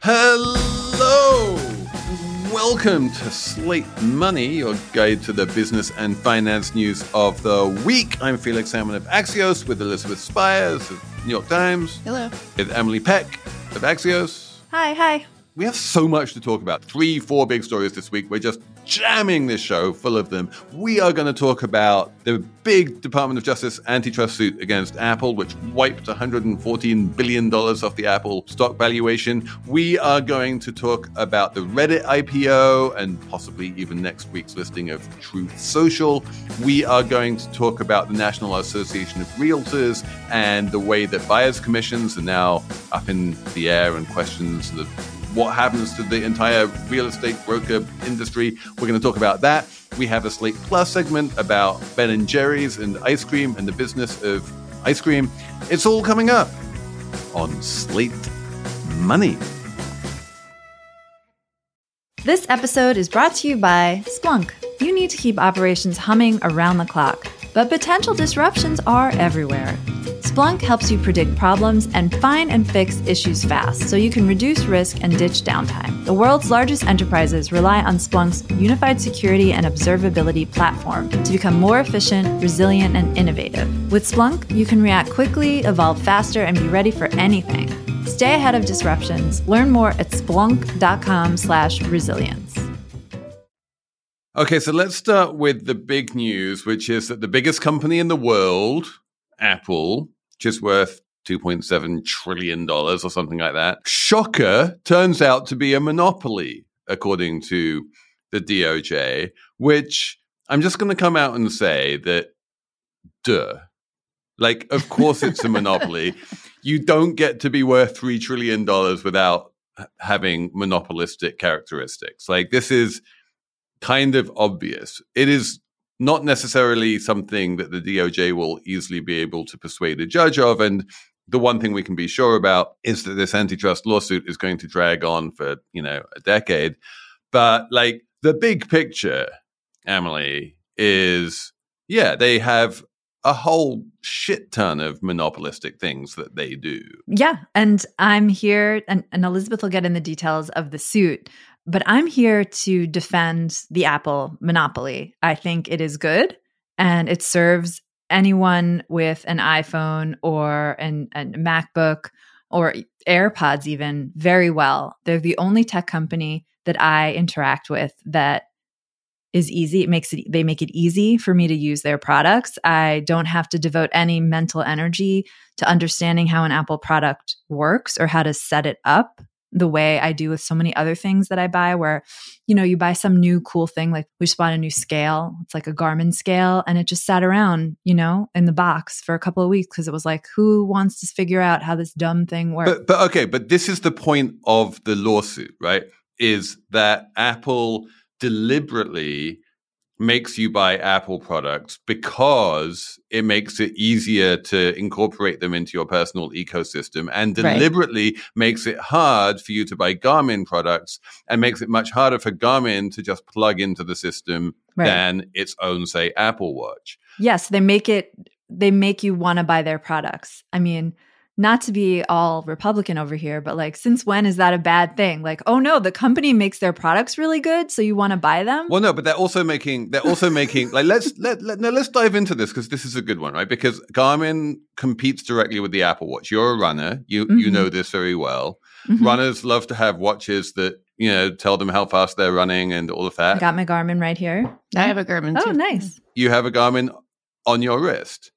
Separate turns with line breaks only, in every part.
Hello! Welcome to Slate Money, your guide to the business and finance news of the week. I'm Felix Salmon of Axios with Elizabeth Spires of New York Times.
Hello.
With Emily Peck of Axios.
Hi.
We have so much to talk about. 3-4 big stories this week. We're just jamming this show full of them. We are going to talk about the big Department of Justice antitrust suit against Apple, which wiped $114 billion off the Apple stock valuation. We are going to talk about the Reddit IPO and possibly even next week's listing of Truth Social. We are going to talk about the National Association of Realtors and the way that buyers' commissions are now up in the air and questions of what happens to the entire real estate broker industry. We're going to talk about that. We have a Slate Plus segment about Ben & Jerry's and ice cream and the business of ice cream. It's all coming up on Slate Money.
This episode is brought to you by Splunk. You need to keep operations humming around the clock, but potential disruptions are everywhere. Splunk helps you predict problems and find and fix issues fast so you can reduce risk and ditch downtime. The world's largest enterprises rely on Splunk's unified security and observability platform to become more efficient, resilient, and innovative. With Splunk, you can react quickly, evolve faster, and be ready for anything. Stay ahead of disruptions. Learn more at splunk.com/resilience.
Okay, so let's start with the big news, which is that the biggest company in the world, Apple, which is worth $2.7 trillion or something like that. Shocker, turns out to be a monopoly, according to the DOJ, which I'm just going to come out and say that, like, of course it's a monopoly. You don't get to be worth $3 trillion without having monopolistic characteristics. Like, this is kind of obvious. It is not necessarily something that the DOJ will easily be able to persuade a judge of. And the one thing we can be sure about is that this antitrust lawsuit is going to drag on for, a decade. But like the big picture, Emily, is, they have a whole shit ton of monopolistic things that they do.
Yeah. And I'm here, and Elizabeth will get in the details of the suit, but I'm here to defend the Apple monopoly. I think it is good, and it serves anyone with an iPhone or a MacBook or AirPods even very well. They're the only tech company that I interact with that is easy. They make it easy for me to use their products. I don't have to devote any mental energy to understanding how an Apple product works or how to set it up the way I do with so many other things that I buy, where, you buy some new cool thing. Like we just bought a new scale. It's like a Garmin scale, and it just sat around, in the box for a couple of weeks because it was like, who wants to figure out how this dumb thing works?
But this is the point of the lawsuit, right? Is that Apple deliberately makes you buy Apple products because it makes it easier to incorporate them into your personal ecosystem, and deliberately makes it hard for you to buy Garmin products, and makes it much harder for Garmin to just plug into the system than its own, say, Apple Watch.
Yes, they make you want to buy their products. I mean, not to be all Republican over here, but like, since when is that a bad thing? Like, oh no, the company makes their products really good, so you want to buy them?
Well, no, but they're also making like, let's dive into this, because this is a good one, right? Because Garmin competes directly with the Apple Watch. You're a runner. You know this very well. Mm-hmm. Runners love to have watches that, tell them how fast they're running and all of that.
I got my Garmin right here.
I have a Garmin too.
Oh, nice.
You have a Garmin on your wrist.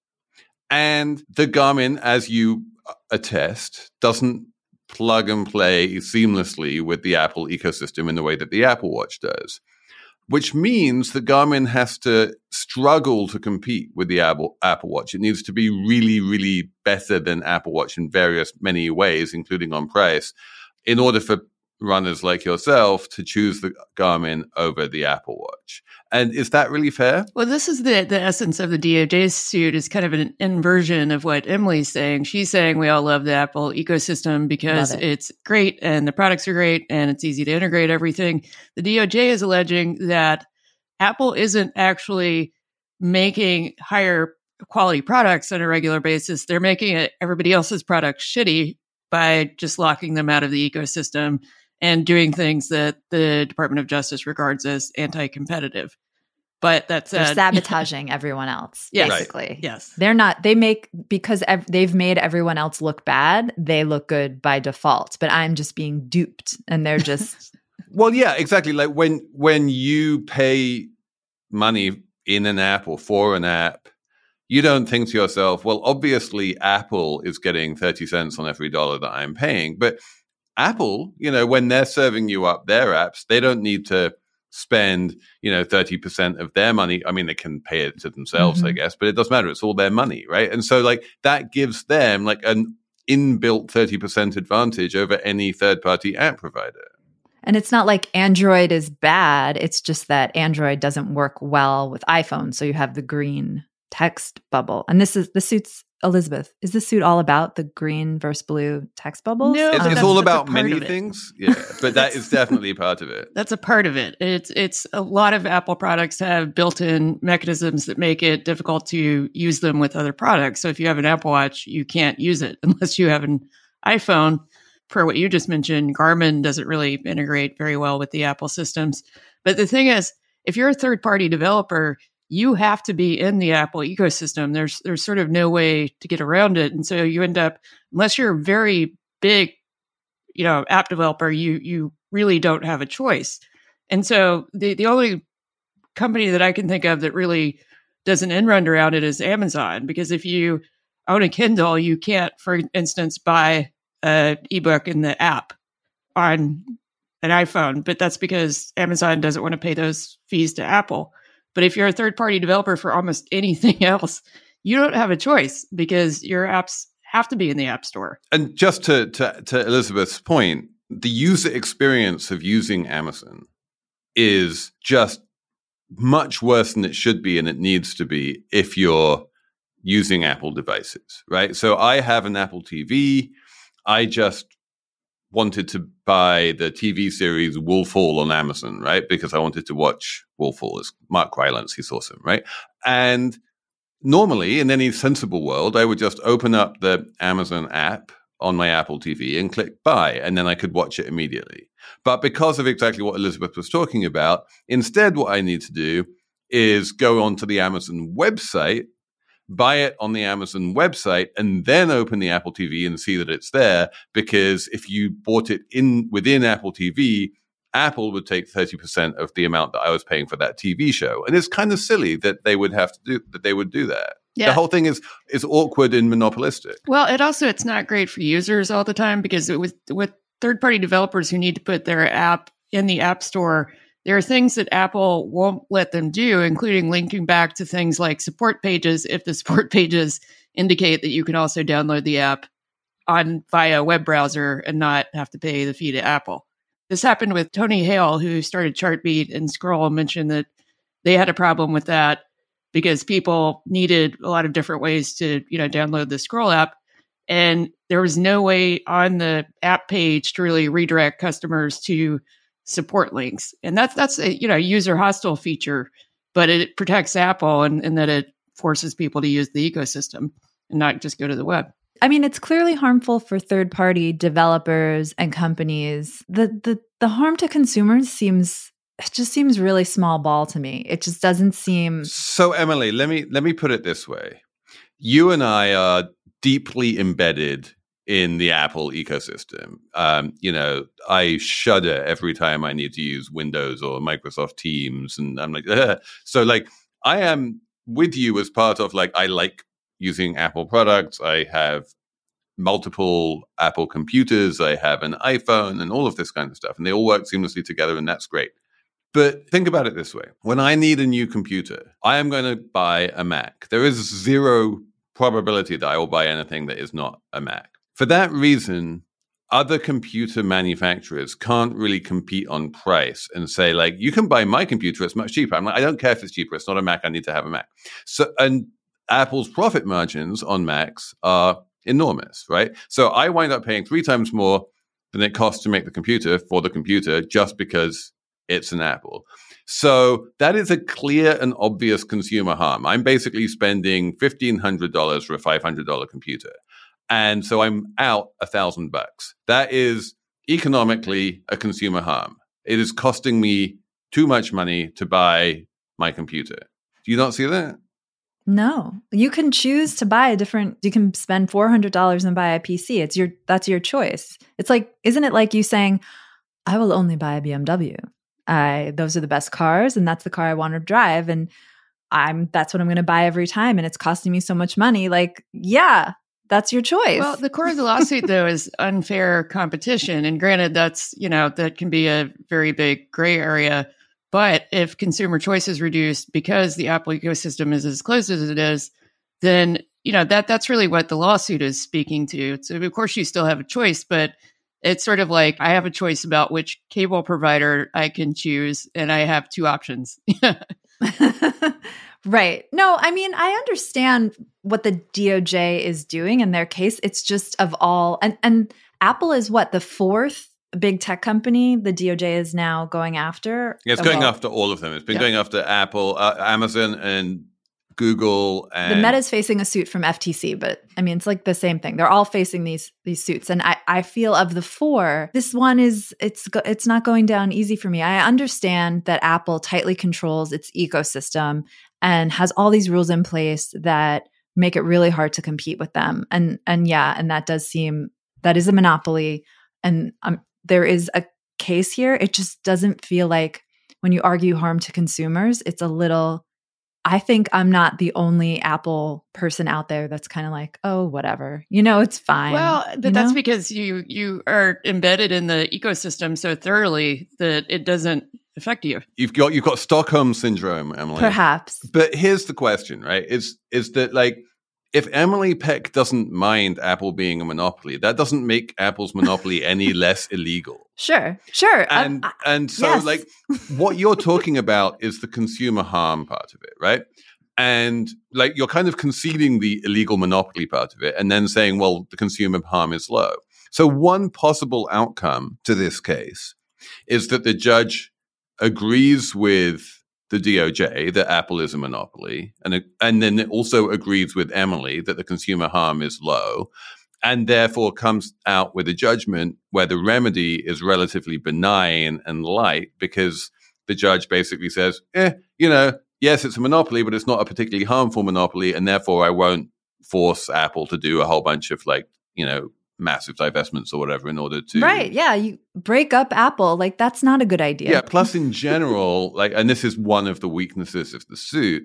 And the Garmin, as you attest, doesn't plug and play seamlessly with the Apple ecosystem in the way that the Apple Watch does, which means that Garmin has to struggle to compete with the Apple Watch. It needs to be really, really better than Apple Watch in many ways, including on price, in order for runners like yourself to choose the Garmin over the Apple Watch. And is that really fair?
Well, this is the essence of the DOJ's suit, is kind of an inversion of what Emily's saying. She's saying we all love the Apple ecosystem because it's great and the products are great and it's easy to integrate everything. The DOJ is alleging that Apple isn't actually making higher quality products on a regular basis. They're making everybody else's products shitty by just locking them out of the ecosystem and doing things that the Department of Justice regards as anti-competitive. But that said,
they're sabotaging everyone else,
yes,
basically.
Right. Yes.
They're not, they make, because they've made everyone else look bad, they look good by default. But I'm just being duped and they're just.
Well, yeah, exactly. Like when you pay money in an app or for an app, you don't think to yourself, well, obviously Apple is getting 30 cents on every dollar that I'm paying. But Apple, when they're serving you up their apps, they don't need to spend, 30% of their money. I mean, they can pay it to themselves, I guess, but it doesn't matter. It's all their money, right? And so like that gives them like an inbuilt 30% advantage over any third-party app provider.
And it's not like Android is bad. It's just that Android doesn't work well with iPhone. So you have the green text bubble. And this is the suit's, Elizabeth, is the suit all about the green versus blue text bubbles?
No,
it's all about many things. Yeah, but that is definitely part of it.
That's a part of it. It's a lot of Apple products have built-in mechanisms that make it difficult to use them with other products. So if you have an Apple Watch, you can't use it unless you have an iPhone. Per what you just mentioned, Garmin doesn't really integrate very well with the Apple systems. But the thing is, if you're a third-party developer, you have to be in the Apple ecosystem. There's sort of no way to get around it. And so you end up, unless you're a very big, app developer, you really don't have a choice. And so the only company that I can think of that really does an end-run around it is Amazon, because if you own a Kindle, you can't, for instance, buy an ebook in the app on an iPhone, but that's because Amazon doesn't want to pay those fees to Apple. But if you're a third-party developer for almost anything else, you don't have a choice because your apps have to be in the App Store.
And just to Elizabeth's point, the user experience of using Amazon is just much worse than it should be and it needs to be if you're using Apple devices, right? So I have an Apple TV. I just wanted to buy the TV series Wolf Hall on Amazon, right? Because I wanted to watch Wolf Hall. It's Mark Rylance, he's awesome, right? And normally, in any sensible world, I would just open up the Amazon app on my Apple TV and click buy, and then I could watch it immediately. But because of exactly what Elizabeth was talking about, instead what I need to do is go onto the Amazon website, buy it on the Amazon website, and then open the Apple TV and see that it's there. Because if you bought it within Apple TV, Apple would take 30% of the amount that I was paying for that TV show. And it's kind of silly that they would do that. Yeah. The whole thing is awkward and monopolistic.
Well, it's not great for users all the time because with third-party developers who need to put their app in the App Store, there are things that Apple won't let them do, including linking back to things like support pages if the support pages indicate that you can also download the app via a web browser and not have to pay the fee to Apple. This happened with Tony Hale, who started Chartbeat, and Scroll mentioned that they had a problem with that because people needed a lot of different ways to, download the Scroll app. And there was no way on the app page to really redirect customers to support links. And that's a user hostile feature, but it protects Apple and that it forces people to use the ecosystem and not just go to the web.
I mean, it's clearly harmful for third-party developers and companies. The harm to consumers seems really small ball to me. It just doesn't seem. So,
Emily, let me put it this way. You and I are deeply embedded in the Apple ecosystem. I shudder every time I need to use Windows or Microsoft Teams, and I'm like, ugh. So like I am with you as part of like I like using Apple products. I have multiple Apple computers. I have an iPhone and all of this kind of stuff, and they all work seamlessly together, and that's great. But think about it this way. When I need a new computer, I am going to buy a Mac. There is zero probability that I will buy anything that is not a Mac. For that reason, other computer manufacturers can't really compete on price and say, like, you can buy my computer, it's much cheaper. I'm like, I don't care if it's cheaper. It's not a Mac. I need to have a Mac. So, and Apple's profit margins on Macs are enormous, right? So I wind up paying 3 times more than it costs to make the computer for the computer just because it's an Apple. So that is a clear and obvious consumer harm. I'm basically spending $1,500 for a $500 computer. And so I'm out $1,000. That is economically a consumer harm. It is costing me too much money to buy my computer. Do you not see that?
No, you can choose to buy you can spend $400 and buy a PC. That's your choice. It's like, isn't it like you saying, I will only buy a BMW. Those are the best cars and that's the car I want to drive. And that's what I'm going to buy every time. And it's costing me so much money. Like, yeah, that's your choice.
Well, the core of the lawsuit though is unfair competition. And granted, that's, that can be a very big gray area. But if consumer choice is reduced because the Apple ecosystem is as closed as it is, then, that's really what the lawsuit is speaking to. So of course you still have a choice, but it's sort of like I have a choice about which cable provider I can choose, and I have two options.
Right. No, I mean, I understand what the DOJ is doing in their case. It's just of all, and Apple is what, the fourth big tech company the DOJ is now going after?
Yeah, it's going after all of them. It's been going after Apple, Amazon, and Google. And
the Meta's facing a suit from FTC, but I mean, it's like the same thing. They're all facing these suits. And I feel of the four, this one it's not going down easy for me. I understand that Apple tightly controls its ecosystem and has all these rules in place that make it really hard to compete with them. And that is a monopoly. And there is a case here. It just doesn't feel like when you argue harm to consumers, it's a little, I think I'm not the only Apple person out there that's kind of like, oh, whatever, it's fine.
Well, but that's because you are embedded in the ecosystem so thoroughly that it doesn't affect you.
You've got Stockholm syndrome, Emily.
Perhaps.
But here's the question, right? Is that like, if Emily Peck doesn't mind Apple being a monopoly, that doesn't make Apple's monopoly any less illegal.
Sure.
And so yes. Like what you're talking about is the consumer harm part of it, right? And like you're kind of conceding the illegal monopoly part of it and then saying, well, the consumer harm is low. So one possible outcome to this case is that the judge agrees with the DOJ that Apple is a monopoly, and then it also agrees with Emily that the consumer harm is low, and therefore comes out with a judgment where the remedy is relatively benign and light because the judge basically says, yes, it's a monopoly, but it's not a particularly harmful monopoly, and therefore I won't force Apple to do a whole bunch of massive divestments or whatever in order to...
Right, yeah, you break up Apple. Like, that's not a good idea.
Yeah, plus in general, and this is one of the weaknesses of the suit,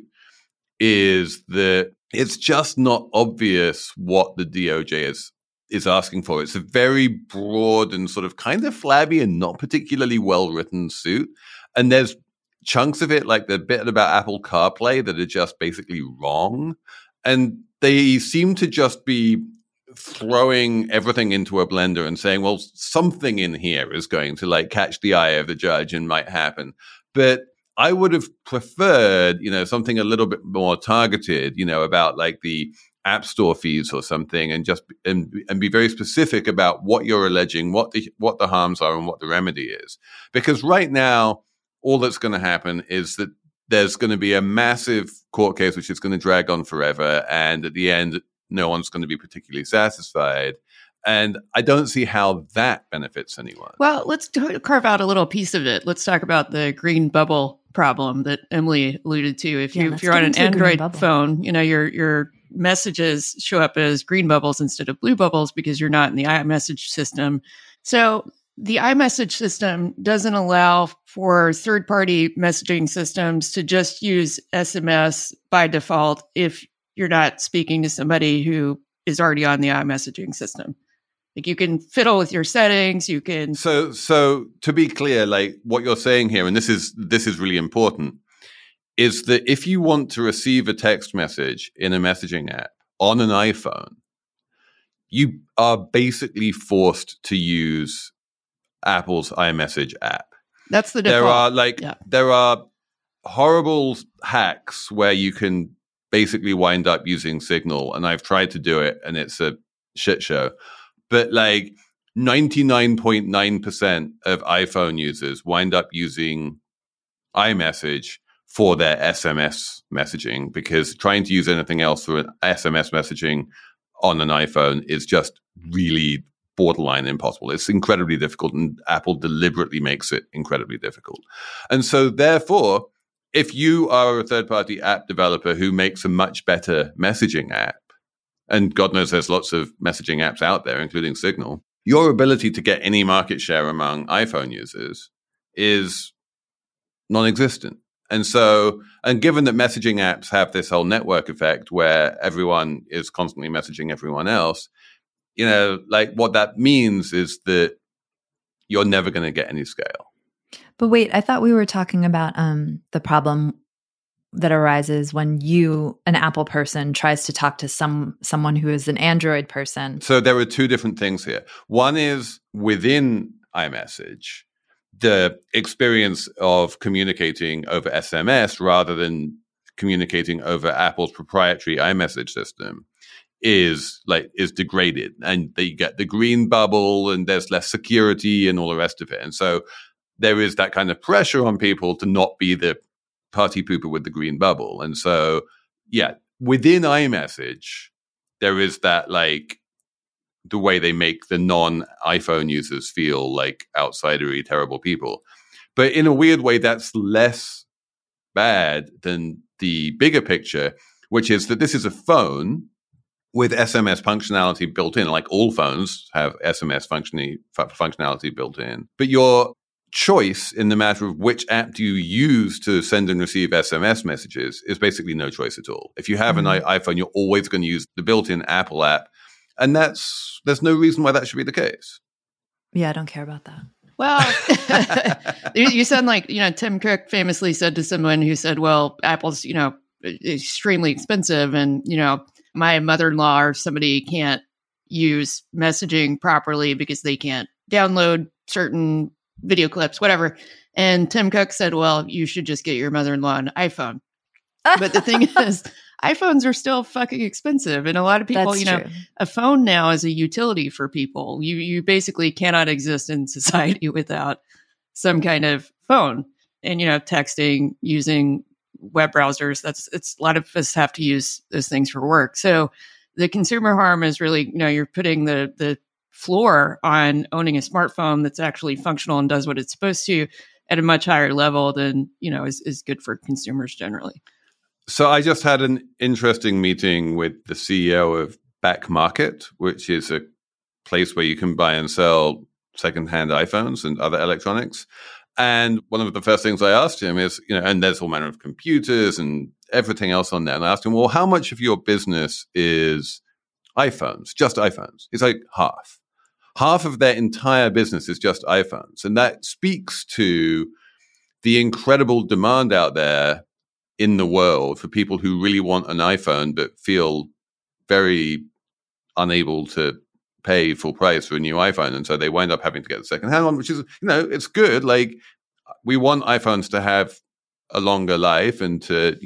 is that it's just not obvious what the DOJ is asking for. It's a very broad and sort of kind of flabby and not particularly well-written suit. And there's chunks of it, like the bit about Apple CarPlay, that are just basically wrong. And they seem to just be throwing everything into a blender and saying, well, something in here is going to catch the eye of the judge and might happen. But I would have preferred, something a little bit more targeted, about the App Store fees or something, and just and be very specific about what you're alleging, what the harms are, and what the remedy is. Because right now, all that's going to happen is that there's going to be a massive court case which is going to drag on forever, and at the end, no one's going to be particularly satisfied. And I don't see how that benefits anyone.
Well, let's carve out a little piece of it. Let's talk about the green bubble problem that Emily alluded to. If you're on an Android phone, your messages show up as green bubbles instead of blue bubbles because you're not in the iMessage system. So the iMessage system doesn't allow for third-party messaging systems to just use SMS by default if you're not speaking to somebody who is already on the iMessaging system. You can fiddle with your settings. You can.
So to be clear, what you're saying here, and this is really important, is that if you want to receive a text message in a messaging app on an iPhone, you are basically forced to use Apple's iMessage app.
That's the default.
There are horrible hacks where you can basically wind up using Signal, and I've tried to do it, and it's a shit show. But 99.9% of iPhone users wind up using iMessage for their SMS messaging, because trying to use anything else for SMS messaging on an iPhone is just really borderline impossible. It's incredibly difficult, and Apple deliberately makes it incredibly difficult. And so therefore, if you are a third-party app developer who makes a much better messaging app, and God knows there's lots of messaging apps out there, including Signal, your ability to get any market share among iPhone users is non-existent. And so, and given that messaging apps have this whole network effect where everyone is constantly messaging everyone else, like what that means is that you're never going to get any scale.
But wait, I thought we were talking about the problem that arises when an Apple person, tries to talk to someone who is an Android person.
So there are two different things here. One is within iMessage, the experience of communicating over SMS rather than communicating over Apple's proprietary iMessage system is degraded, and they get the green bubble and there's less security and all the rest of it. And so there is that kind of pressure on people to not be the party pooper with the green bubble. And so, yeah, within iMessage, there is that the way they make the non-iPhone users feel like outsidery, terrible people. But in a weird way, that's less bad than the bigger picture, which is that this is a phone with SMS functionality built in. Like all phones have SMS functionality built in. But your choice in the matter of which app do you use to send and receive SMS messages is basically no choice at all. If you have an iPhone, you're always going to use the built-in Apple app. And there's no reason why that should be the case.
Yeah, I don't care about that.
Well, you sound like, Tim Cook famously said to someone who said, well, Apple's, extremely expensive. And, my mother-in-law or somebody can't use messaging properly because they can't download certain video clips, whatever. And Tim Cook said, well, you should just get your mother-in-law an iPhone. But the thing is, iPhones are still fucking expensive. And a lot of people,
That's true.
A phone now is a utility for people. You basically cannot exist in society without some kind of phone. And, texting, using web browsers, it's a lot of us have to use those things for work. So the consumer harm is really, you're putting the floor on owning a smartphone that's actually functional and does what it's supposed to at a much higher level than, is good for consumers generally.
So I just had an interesting meeting with the CEO of Back Market, which is a place where you can buy and sell secondhand iPhones and other electronics. And one of the first things I asked him is, and there's all manner of computers and everything else on there. And I asked him, well, how much of your business is iPhones, just iPhones? He's like, half. Half of their entire business is just iPhones. And that speaks to the incredible demand out there in the world for people who really want an iPhone but feel very unable to pay full price for a new iPhone. And so they wind up having to get the second-hand one, which is, it's good. Like, we want iPhones to have a longer life and to,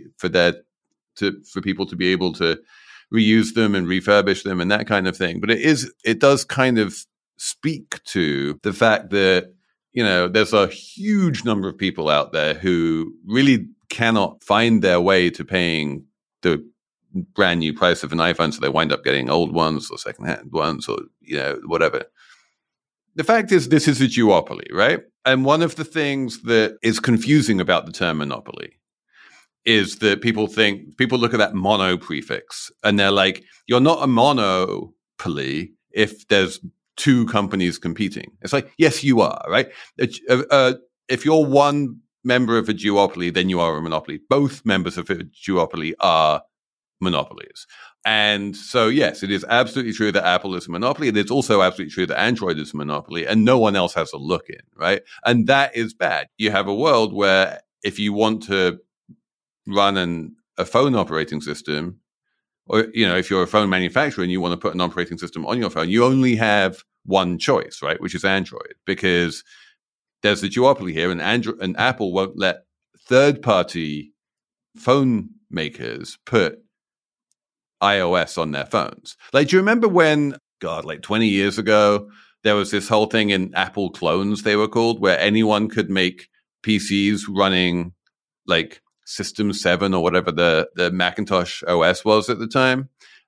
for people to be able to reuse them and refurbish them and that kind of thing. But it does kind of speak to the fact that, there's a huge number of people out there who really cannot find their way to paying the brand new price of an iPhone, so they wind up getting old ones or secondhand ones or, whatever. The fact is, this is a duopoly, right? And one of the things that is confusing about the term monopoly is that people look at that mono prefix and they're like, you're not a monopoly if there's two companies competing. It's like, yes, you are, right? If you're one member of a duopoly, then you are a monopoly. Both members of a duopoly are monopolies. And so, yes, it is absolutely true that Apple is a monopoly. And it's also absolutely true that Android is a monopoly and no one else has a look in, right? And that is bad. You have a world where if you want to run a phone operating system, or, if you're a phone manufacturer and you want to put an operating system on your phone, you only have one choice, right? Which is Android, because there's a duopoly here, and Apple won't let third-party phone makers put iOS on their phones. Like, do you remember when, 20 years ago, there was this whole thing in Apple clones, they were called, where anyone could make PCs running like System 7 or whatever the Macintosh OS was at the time.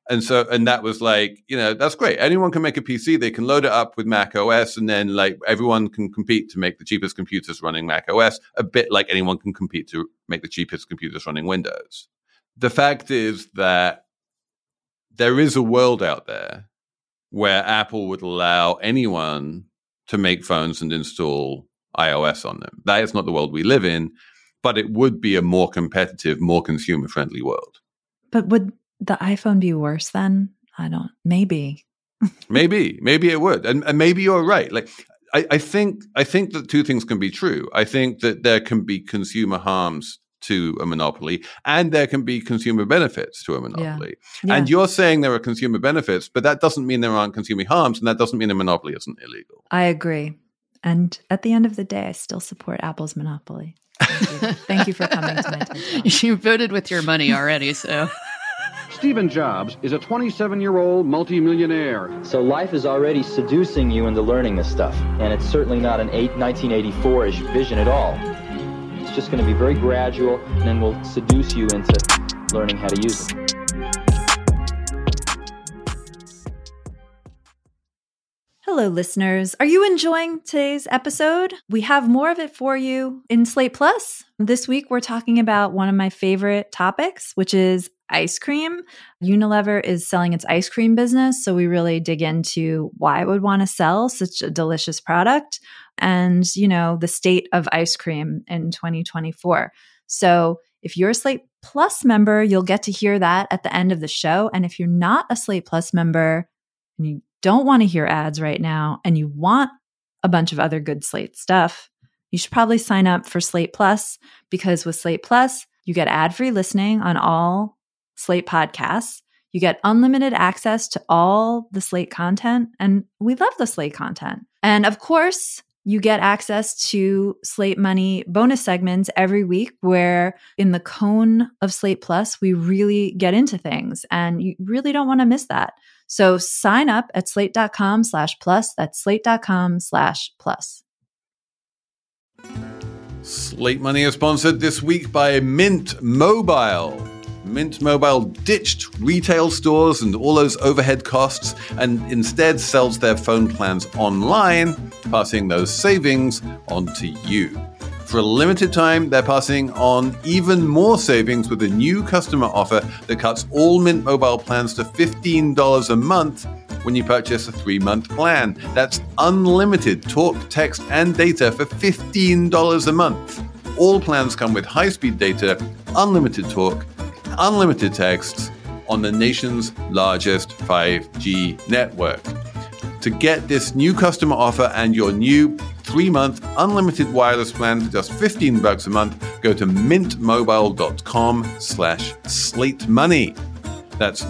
And that was like, that's great. Anyone can make a PC. They can load it up with Mac OS, and then like everyone can compete to make the cheapest computers running Mac OS, a bit like anyone can compete to make the cheapest computers running Windows. The fact is that there is a world out there where Apple would allow anyone to make phones and install iOS on them. That is not the world we live in, but it would be a more competitive, more consumer-friendly world.
But would the iPhone be worse then? Maybe.
maybe it would. And maybe you're right. Like, I think that two things can be true. I think that there can be consumer harms to a monopoly, and there can be consumer benefits to a monopoly. Yeah. And you're saying there are consumer benefits, but that doesn't mean there aren't consumer harms, and that doesn't mean a monopoly isn't illegal.
I agree. And at the end of the day, I still support Apple's monopoly. Thank you for coming to my TED Talk.
You voted with your money already, so...
Stephen Jobs is a 27-year-old multimillionaire.
So life is already seducing you into learning this stuff, and it's certainly not an 1984-ish vision at all. It's just going to be very gradual, and then we'll seduce you into learning how to use it.
Hello, listeners. Are you enjoying today's episode? We have more of it for you in Slate Plus. This week, we're talking about one of my favorite topics, which is ice cream. Unilever is selling its ice cream business, so we really dig into why it would want to sell such a delicious product and, the state of ice cream in 2024. So if you're a Slate Plus member, you'll get to hear that at the end of the show. And if you're not a Slate Plus member and you don't want to hear ads right now and you want a bunch of other good Slate stuff, you should probably sign up for Slate Plus, because with Slate Plus, you get ad-free listening on all Slate podcasts. You get unlimited access to all the Slate content, and we love the Slate content. And of course, you get access to Slate Money bonus segments every week, where in the cone of Slate Plus, we really get into things, and you really don't want to miss that. So sign up at slate.com/plus. That's slate.com/plus.
Slate Money is sponsored this week by Mint Mobile. Mint Mobile ditched retail stores and all those overhead costs and instead sells their phone plans online, passing those savings on to you. For a limited time, they're passing on even more savings with a new customer offer that cuts all Mint Mobile plans to $15 a month when you purchase a 3-month plan. That's unlimited talk, text, and data for $15 a month. All plans come with high-speed data, unlimited talk, unlimited texts on the nation's largest 5G network. To get this new customer offer and your new 3-month unlimited wireless plan for just $15 a month, go to mintmobile.com/slatemoney. That's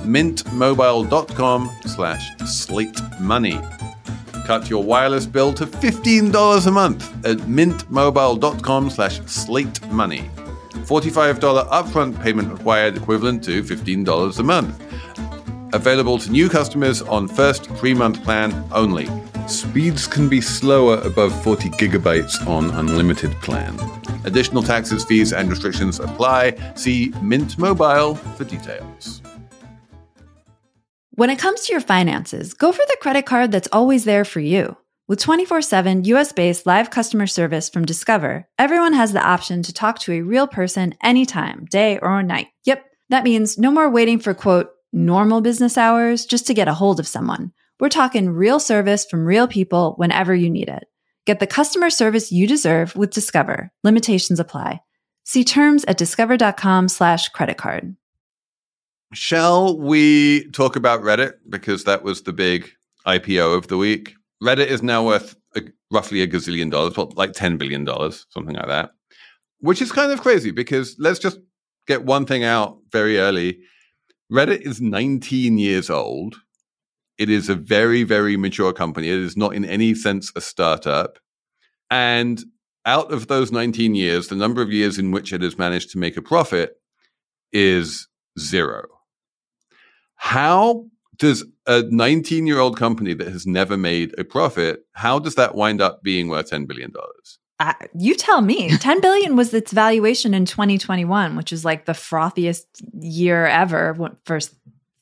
mintmobile.com/slatemoney. Cut your wireless bill to $15 a month at mintmobile.com/slatemoney. $45 upfront payment required, equivalent to $15 a month. Available to new customers on first 3-month plan only. Speeds can be slower above 40 gigabytes on unlimited plan. Additional taxes, fees, and restrictions apply. See Mint Mobile for details.
When it comes to your finances, go for the credit card that's always there for you. With 24/7 US-based live customer service from Discover, everyone has the option to talk to a real person anytime, day or night. Yep, that means no more waiting for, quote, normal business hours just to get a hold of someone. We're talking real service from real people whenever you need it. Get the customer service you deserve with Discover. Limitations apply. See terms at discover.com/creditcard.
Shall we talk about Reddit? Because that was the big IPO of the week. Reddit is now worth roughly $1 gazillion, well, like $10 billion, something like that, which is kind of crazy because let's just get one thing out very early. Reddit is 19 years old. It is a very, very mature company. It is not in any sense a startup. And out of those 19 years, the number of years in which it has managed to make a profit is 0. How does a 19-year-old company that has never made a profit, how does that wind up being worth $10 billion?
You tell me. $10 billion was its valuation in 2021, which is like the frothiest year ever for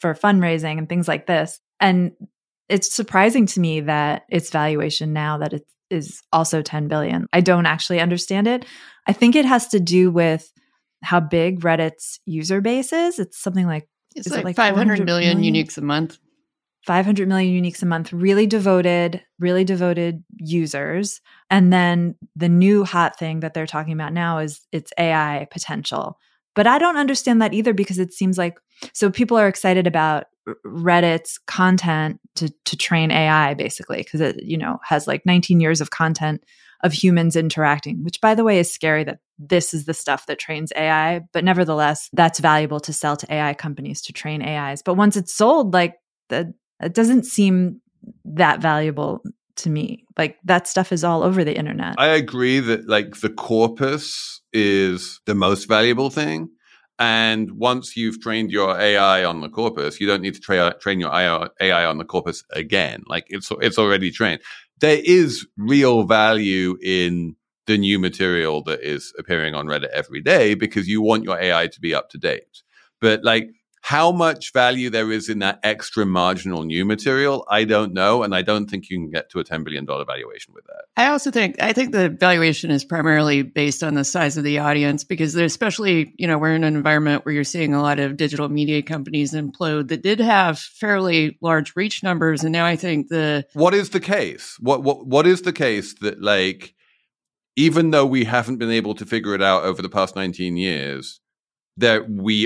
for fundraising and things like this. And it's surprising to me that its valuation now that it is also 10 billion. I don't actually understand it. I think it has to do with how big Reddit's user base is. It's something like,
it's like 500 million uniques a month.
500 million uniques a month, really devoted users. And then the new hot thing that they're talking about now is its AI potential. But I don't understand that either, because it seems like, so people are excited about Reddit's content to train AI, basically, because it, has like 19 years of content of humans interacting, which, by the way, is scary that this is the stuff that trains AI. But nevertheless, that's valuable to sell to AI companies to train AIs. But once it's sold, like it doesn't seem that valuable to me. Like that stuff is all over the internet.
I agree that like the corpus is the most valuable thing. And once you've trained your AI on the corpus, you don't need to train your AI on the corpus again. Like it's already trained. There is real value in the new material that is appearing on Reddit every day because you want your AI to be up to date. But like how much value there is in that extra marginal new material, I don't know. And I don't think you can get to a $10 billion valuation with that.
I think the valuation is primarily based on the size of the audience, because especially, we're in an environment where you're seeing a lot of digital media companies implode that did have fairly large reach numbers. And now I think
what is the case? What is the case that like, even though we haven't been able to figure it out over the past 19 years, that we've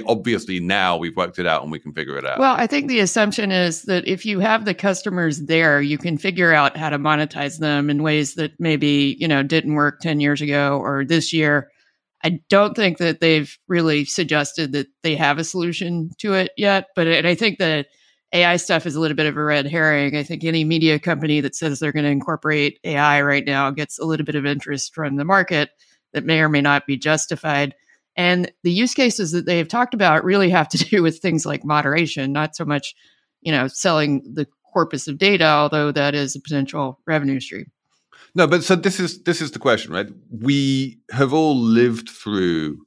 worked it out and we can figure it out?
Well, I think the assumption is that if you have the customers there, you can figure out how to monetize them in ways that maybe, didn't work 10 years ago or this year. I don't think that they've really suggested that they have a solution to it yet. But I think that AI stuff is a little bit of a red herring. I think any media company that says they're going to incorporate AI right now gets a little bit of interest from the market that may or may not be justified. And the use cases that they've talked about really have to do with things like moderation, not so much, selling the corpus of data, although that is a potential revenue stream.
No, but so this is the question, right? We have all lived through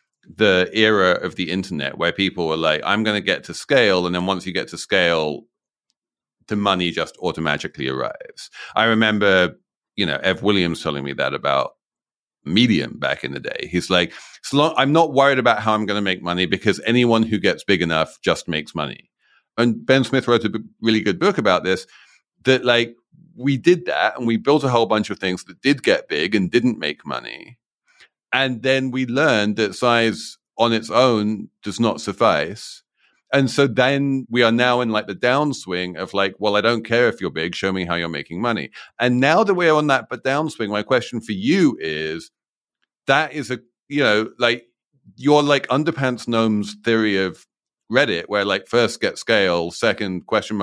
the era of the internet where people were like, I'm going to get to scale. And then once you get to scale, the money just automatically arrives. I remember, Ev Williams telling me that about Medium back in the day. He's like, I'm not worried about how I'm going to make money because anyone who gets big enough just makes money. And Ben Smith wrote a really good book about this, that like we did that and we built a whole bunch of things that did get big and didn't make money. And then we learned that size on its own does not suffice. And so then we are now in like the downswing of like, well, I don't care if you're big, show me how you're making money. And now that we're on that downswing, my question for you is, that is like your like underpants gnomes theory of Reddit, where like first get scale, second ?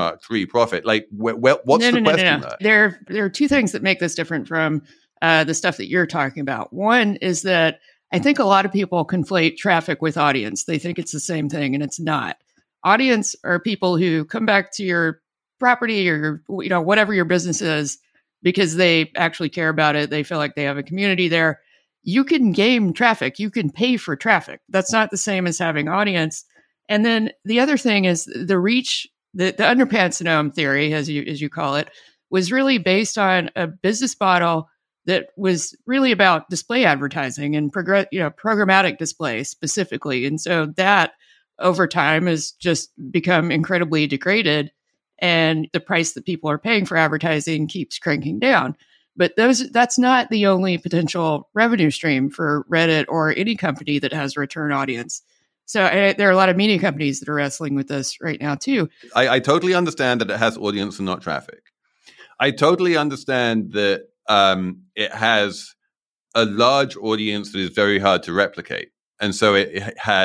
3 profit. Like what's the question?
No. There are two things that make this different from the stuff that you're talking about. One is that I think a lot of people conflate traffic with audience. They think it's the same thing, and it's not. Audience are people who come back to your property or whatever your business is because they actually care about it. They feel like they have a community there. You can game traffic. You can pay for traffic. That's not the same as having audience. And then the other thing is the reach, the underpants gnome theory, as you call it, was really based on a business model that was really about display advertising and programmatic display specifically. And so that over time has just become incredibly degraded, and the price that people are paying for advertising keeps cranking down. But that's not the only potential revenue stream for Reddit or any company that has a return audience. So there are a lot of media companies that are wrestling with this right now, too.
I totally understand that it has audience and not traffic. I totally understand that it has a large audience that is very hard to replicate. And so it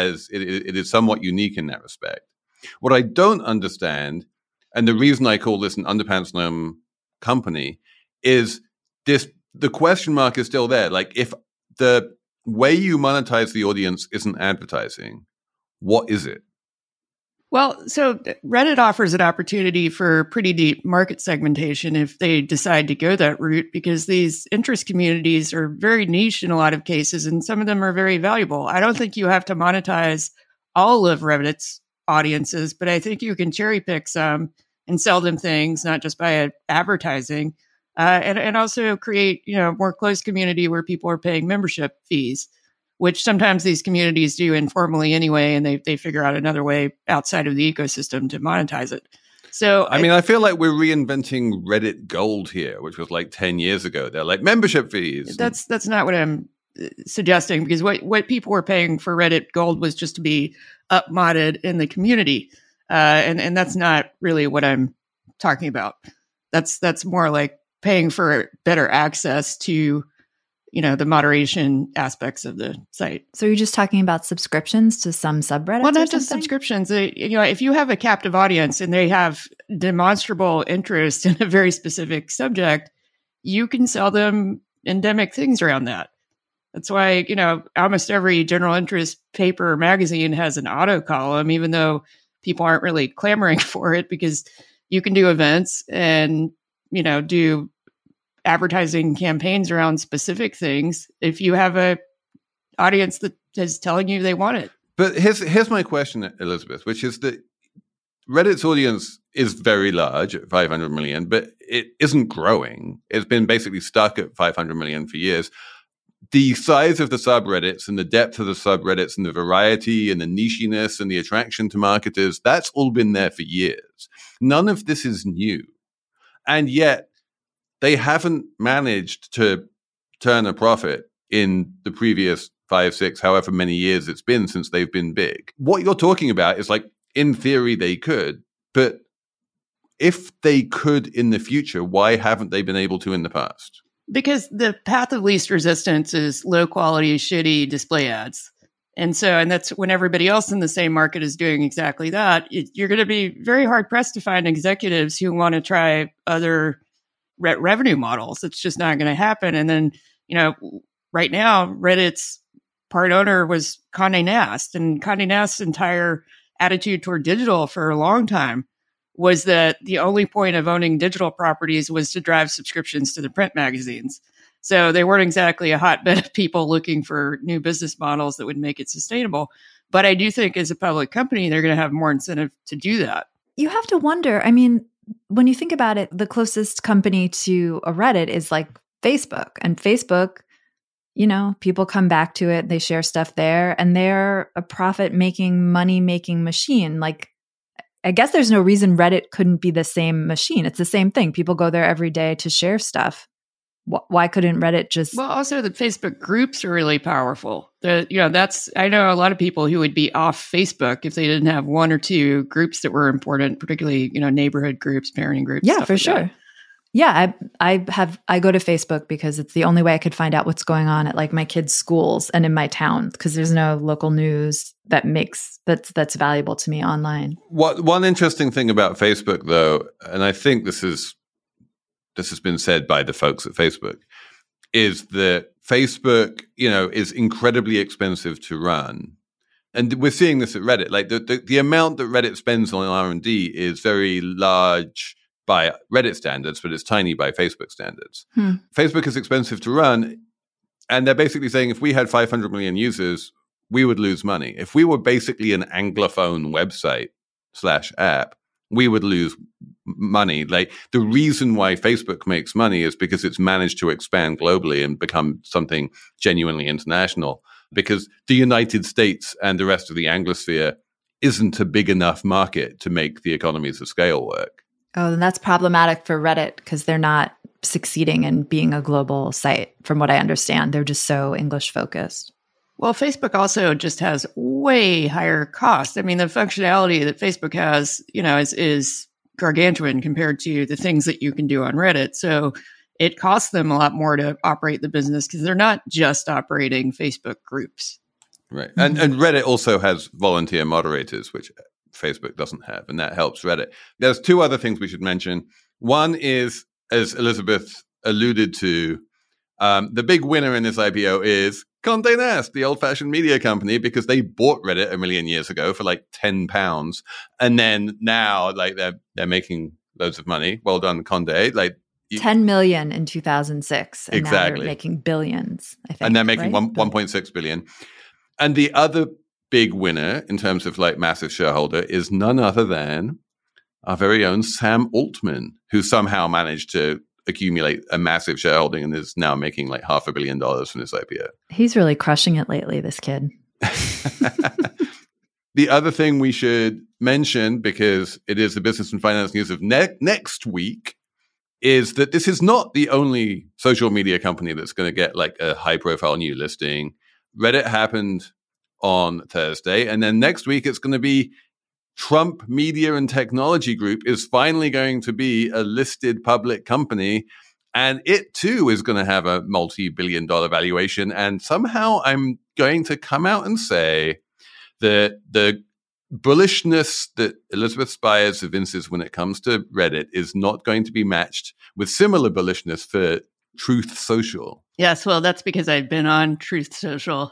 is somewhat unique in that respect. What I don't understand, and the reason I call this an underpants gnome company, is the question mark is still there. Like, if the way you monetize the audience isn't advertising, what is it?
Well, so Reddit offers an opportunity for pretty deep market segmentation if they decide to go that route, because these interest communities are very niche in a lot of cases, and some of them are very valuable. I don't think you have to monetize all of Reddit's audiences, but I think you can cherry pick some and sell them things, not just by advertising, and also create, more close community where people are paying membership fees, which sometimes these communities do informally anyway, and they figure out another way outside of the ecosystem to monetize it. So
I feel like we're reinventing Reddit Gold here, which was like 10 years ago. They're like membership fees.
That's not what I'm suggesting, because what people were paying for Reddit Gold was just to be upmodded in the community. And that's not really what I'm talking about. That's more like paying for better access to, the moderation aspects of the site.
So you're just talking about subscriptions to some subreddits?
Well, not just subscriptions. If you have a captive audience and they have demonstrable interest in a very specific subject, you can sell them endemic things around that. That's why, almost every general interest paper or magazine has an auto column, even though people aren't really clamoring for it, because you can do events and, do advertising campaigns around specific things if you have a audience that is telling you they want it.
But here's my question, Elizabeth, which is that Reddit's audience is very large at 500 million, but it isn't growing. It's been basically stuck at 500 million for years. The size of the subreddits and the depth of the subreddits and the variety and the nichiness and the attraction to marketers, that's all been there for years. None of this is new. And yet they haven't managed to turn a profit in the previous 5, 6, however many years it's been since they've been big. What you're talking about is like, in theory, they could, but if they could in the future, why haven't they been able to in the past?
Because the path of least resistance is low quality, shitty display ads. And that's when everybody else in the same market is doing exactly that. You're going to be very hard pressed to find executives who want to try other revenue models. It's just not going to happen. And then, right now, Reddit's part owner was Condé Nast, and Condé Nast's entire attitude toward digital for a long time was that the only point of owning digital properties was to drive subscriptions to the print magazines. So they weren't exactly a hotbed of people looking for new business models that would make it sustainable. But I do think as a public company, they're going to have more incentive to do that.
You have to wonder, when you think about it, the closest company to a Reddit is like Facebook. And Facebook, people come back to it, they share stuff there, and they're a profit-making, money-making machine. Like, I guess there's no reason Reddit couldn't be the same machine. It's the same thing. People go there every day to share stuff. Why couldn't Reddit just...
Well, also the Facebook groups are really powerful. I know a lot of people who would be off Facebook if they didn't have one or two groups that were important, particularly, neighborhood groups, parenting groups.
Yeah, for
like
sure.
That.
Yeah, I go to Facebook because it's the only way I could find out what's going on at like my kids' schools and in my town, because there's no local news that's valuable to me online.
One interesting thing about Facebook, though, and I think this has been said by the folks at Facebook, is that Facebook, is incredibly expensive to run. And we're seeing this at Reddit. Like the amount that Reddit spends on R&D is very large by Reddit standards, but it's tiny by Facebook standards. Facebook is expensive to run. And they're basically saying if we had 500 million users, we would lose money. If we were basically an Anglophone website /app, we would lose money. Like, the reason why Facebook makes money is because it's managed to expand globally and become something genuinely international, because the United States and the rest of the Anglosphere isn't a big enough market to make the economies of scale work.
Oh, and that's problematic for Reddit because they're not succeeding in being a global site, from what I understand. They're just so English focused.
Well, Facebook also just has way higher costs. The functionality that Facebook has, is gargantuan compared to the things that you can do on Reddit. So it costs them a lot more to operate the business because they're not just operating Facebook groups.
Right. And Reddit also has volunteer moderators, which Facebook doesn't have, and that helps Reddit. There's two other things we should mention. One is, as Elizabeth alluded to, the big winner in this IPO is Condé Nast, the old-fashioned media company, because they bought Reddit a million years ago for like £10, and then now they're making loads of money. Well done, Condé.
10 million in 2006, and
exactly.
Now they're making billions. I think,
and they're making
right?
1.6 billion. And the other big winner in terms of like massive shareholder is none other than our very own Sam Altman, who somehow managed to accumulate a massive shareholding and is now making like $500 million from this IPO.
He's really crushing it lately, this kid.
The other thing we should mention, because it is the business and finance news of next week, is that this is not the only social media company that's going to get like a high-profile new listing. Reddit happened on Thursday, and then next week it's going to be Trump Media and Technology Group is finally going to be a listed public company, and it too is going to have a multi-billion-dollar valuation. And somehow I'm going to come out and say that the bullishness that Elizabeth Spiers evinces when it comes to Reddit is not going to be matched with similar bullishness for Truth Social.
Yes, well, that's because I've been on Truth Social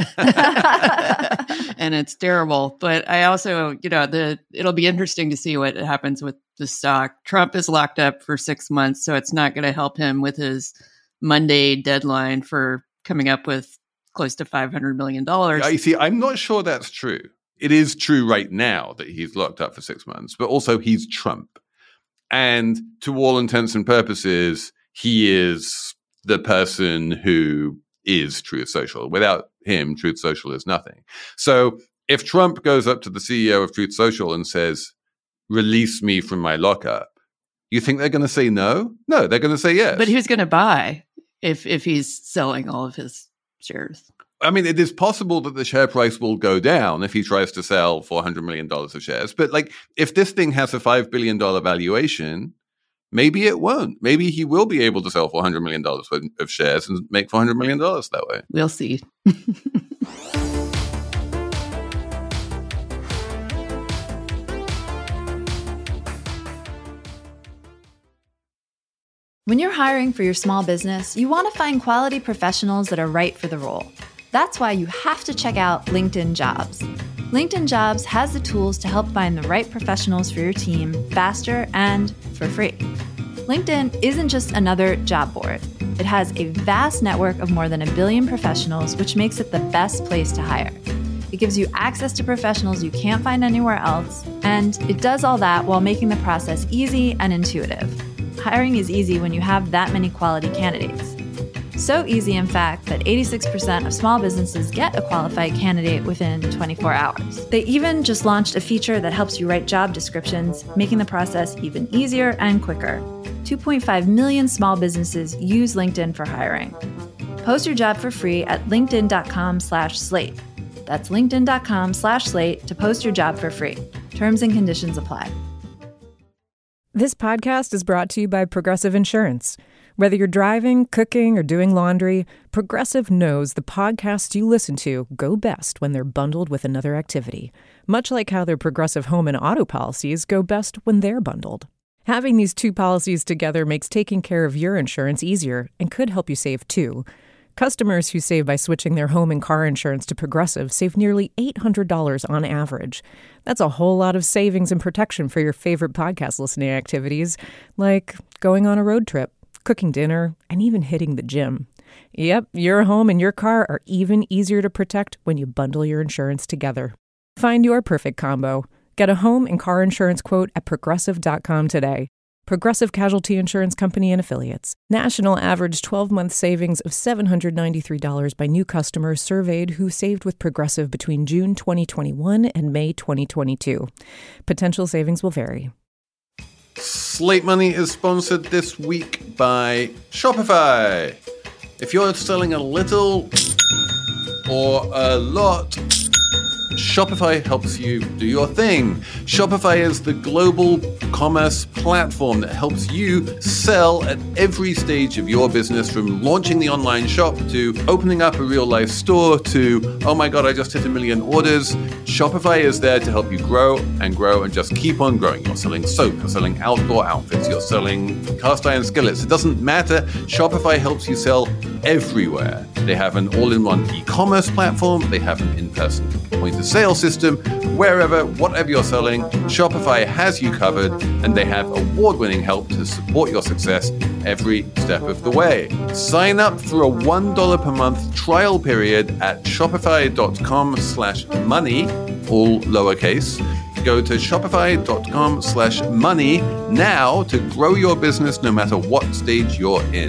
and it's terrible. But I also, it'll be interesting to see what happens with the stock. Trump is locked up for 6 months, so it's not going to help him with his Monday deadline for coming up with close to $500 million.
You see, I'm not sure that's true. It is true right now that he's locked up for 6 months, but also he's Trump. And to all intents and purposes, he is the person who is Truth Social. Without him, Truth Social is nothing. So if Trump goes up to the CEO of Truth Social and says, release me from my lockup, you think they're going to say no? No, they're going to say yes.
But who's going to buy if he's selling all of his shares?
I mean, it is possible that the share price will go down if he tries to sell $400 million of shares. But like, if this thing has a $5 billion valuation, maybe it won't. Maybe he will be able to sell $400 million of shares and make $400 million that way.
We'll see.
When you're hiring for your small business, you want to find quality professionals that are right for the role. That's why you have to check out LinkedIn Jobs. LinkedIn Jobs has the tools to help find the right professionals for your team faster and for free. LinkedIn isn't just another job board. It has a vast network of more than 1 billion professionals, which makes it the best place to hire. It gives you access to professionals you can't find anywhere else, and it does all that while making the process easy and intuitive. Hiring is easy when you have that many quality candidates. So easy, in fact, that 86% of small businesses get a qualified candidate within 24 hours. They even just launched a feature that helps you write job descriptions, making the process even easier and quicker. 2.5 million small businesses use LinkedIn for hiring. Post your job for free at linkedin.com/slate. That's linkedin.com/slate to post your job for free. Terms and conditions apply.
This podcast is brought to you by Progressive Insurance. Whether you're driving, cooking, or doing laundry, Progressive knows the podcasts you listen to go best when they're bundled with another activity, much like how their Progressive home and auto policies go best when they're bundled. Having these two policies together makes taking care of your insurance easier and could help you save too. Customers who save by switching their home and car insurance to Progressive save nearly $800 on average. That's a whole lot of savings and protection for your favorite podcast listening activities, like going on a road trip, cooking dinner, and even hitting the gym. Yep, your home and your car are even easier to protect when you bundle your insurance together. Find your perfect combo. Get a home and car insurance quote at Progressive.com today. Progressive Casualty Insurance Company and Affiliates. National average 12-month savings of $793 by new customers surveyed who saved with Progressive between June 2021 and May 2022. Potential savings will vary.
Slate Money is sponsored this week by Shopify. If you're selling a little or a lot, Shopify helps you do your thing. Shopify is the global commerce platform that helps you sell at every stage of your business, from launching the online shop to opening up a real-life store to, oh my God, I just hit 1 million orders. Shopify is there to help you grow and just keep on growing. You're selling soap, you're selling outdoor outfits, you're selling cast iron skillets. It doesn't matter. Shopify helps you sell everywhere. They have an all-in-one e-commerce platform. They have an in-person point of the sales system. Wherever, whatever you're selling, Shopify has you covered, and they have award-winning help to support your success every step of the way. Sign up for a $1 per month trial period at shopify.com/money, all lowercase. Go to shopify.com/money now to grow your business no matter what stage you're in.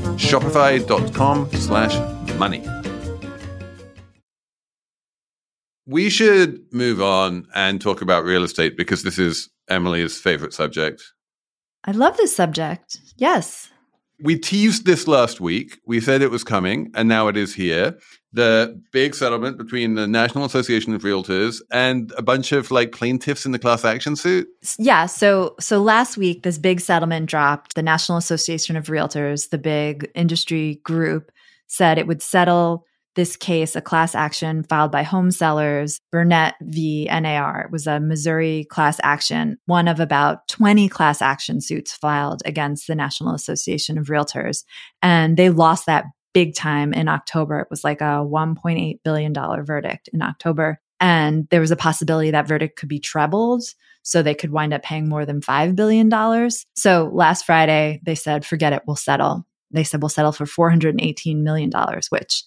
Shopify.com/money. We should move on and talk about real estate because this is Emily's favorite subject.
I love this subject. Yes.
We teased this last week. We said it was coming, and now it is here. The big settlement between the National Association of Realtors and a bunch of plaintiffs in the class action suit.
Yeah. So last week, this big settlement dropped. The National Association of Realtors, the big industry group, said it would settle this case, a class action filed by home sellers, Burnett v. NAR. It was a Missouri class action, one of about 20 class action suits filed against the National Association of Realtors. And they lost that big time in October. It was like a $1.8 billion verdict in October. And there was a possibility that verdict could be trebled, so they could wind up paying more than $5 billion. So last Friday, they said, forget it, we'll settle. They said, we'll settle for $418 million, which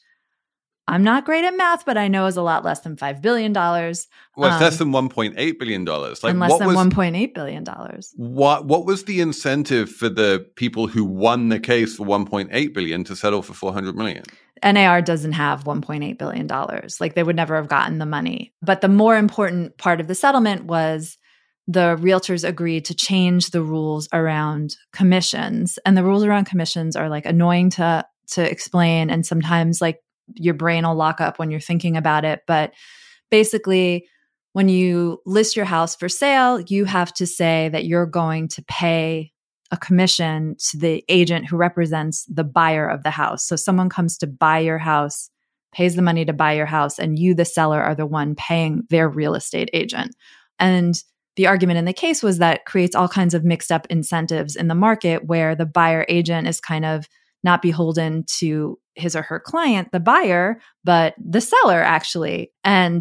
I'm not great at math, but I know is a lot less than $5 billion.
Well, it's less than $1.8 billion.
And less than $1.8 billion.
What was the incentive for the people who won the case for $1.8 billion to settle for $400 million?
NAR doesn't have $1.8 billion. They would never have gotten the money. But the more important part of the settlement was the realtors agreed to change the rules around commissions. And the rules around commissions are annoying to explain, and sometimes your brain will lock up when you're thinking about it. But basically, when you list your house for sale, you have to say that you're going to pay a commission to the agent who represents the buyer of the house. So someone comes to buy your house, pays the money to buy your house, and you, the seller, are the one paying their real estate agent. And the argument in the case was that creates all kinds of mixed up incentives in the market where the buyer agent is kind of not beholden to his or her client, the buyer, but the seller actually. And